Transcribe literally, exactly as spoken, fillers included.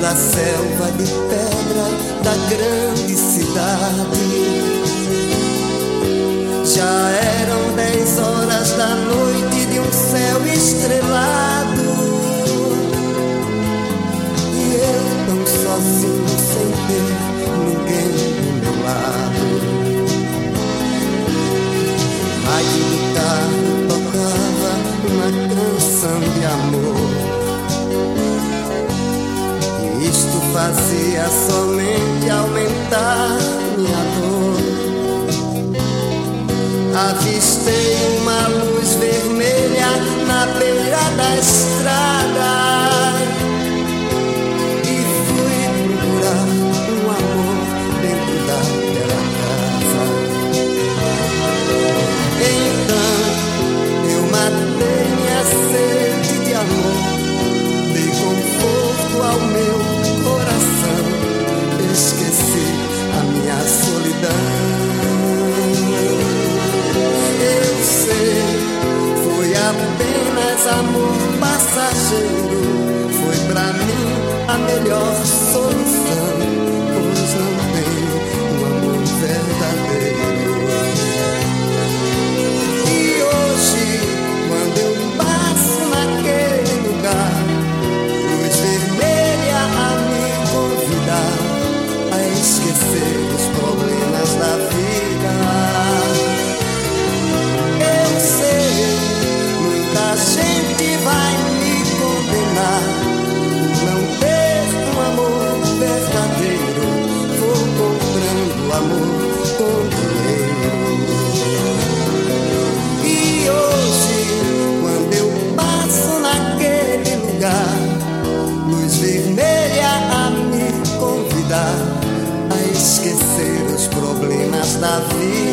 da selva de pedra da grande cidade. Já eram dez horas da noite de um céu estrelado, e eu tão sozinho sem ter ninguém do meu lado. Rádio do carro tocava uma canção de amor, e isto fazia somente aumentar minha dor. Avistei uma luz vermelha na beira da estrada e fui procurar um amor dentro daquela casa. Então eu matei minha sede de amor, dei conforto ao meu coração, esqueci a minha solidão. Eu sei, foi apenas amor passageiro, foi pra mim a melhor solução, pois não tem um amor verdadeiro. E hoje, quando eu passo naquele lugar, luz vermelha a me convidar a esquecer os problemas da vida. A gente vai me condenar por não ter um amor verdadeiro. Vou comprando amor com dinheiro. E hoje, quando eu passo naquele lugar, luz vermelha a me convidar a esquecer os problemas da vida.